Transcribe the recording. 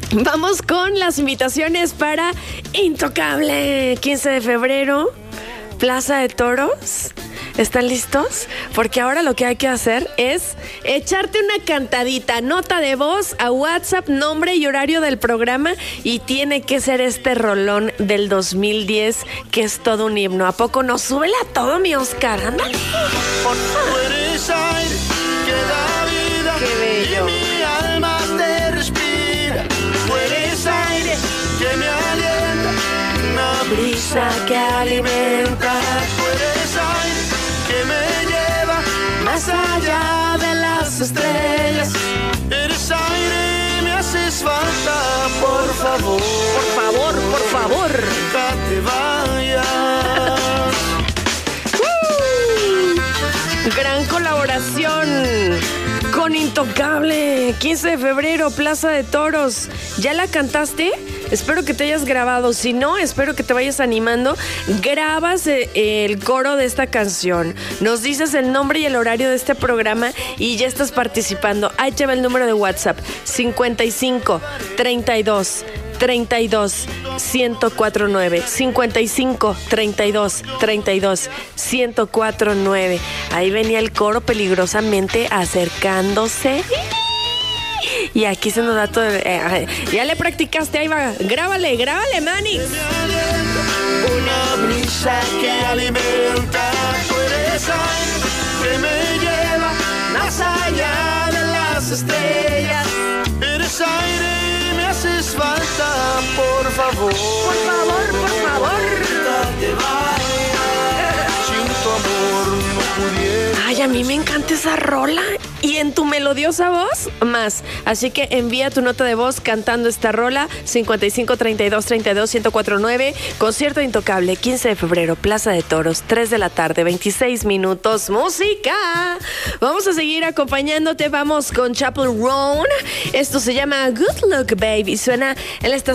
Vamos con las invitaciones para Intocable, 15 de febrero, Plaza de Toros. ¿Están listos? Porque ahora lo que hay que hacer es echarte una cantadita, nota de voz a WhatsApp, nombre y horario del programa, y tiene que ser este rolón del 2010 que es todo un himno. ¿A poco no? Súbela todo, mi Oscar. Ándale. Por favor. Qué bello. Mi alma te respira. Tú eres aire que me alienta, una brisa que alimenta. Tú eres aire que me lleva más allá de las estrellas. Eres aire y me haces falta, por favor. Por favor, por favor. Nunca te vayas. Gran colaboración con Intocable, 15 de febrero, Plaza de Toros. ¿Ya la cantaste? Espero que te hayas grabado. Si no, espero que te vayas animando. Grabas el coro de esta canción. Nos dices el nombre y el horario de este programa y ya estás participando. Ahí te va el número de WhatsApp: 55 32 32 1049. 55 32 32 1049. Ahí venía el coro peligrosamente acercándose. Y aquí se nos da todo. Ya le practicaste, ahí va. Grábale, Manix. Una brisa que alimenta. Tú eres aire que me lleva más allá de las estrellas. Eres aire y me haces falta, por favor. Por favor, por favor. Nunca te vayas. Sin tu amor no pudiera. Ay, a mí me encanta esa rola. Y en tu melodiosa voz, más. Así que envía tu nota de voz cantando esta rola. 55 32 32 1049. Concierto Intocable, 15 de febrero, Plaza de Toros, 3 de la tarde, 26 minutos. ¡Música! Vamos a seguir acompañándote. Vamos con Chapel Roan. Esto se llama Good Luck Baby. Suena en esta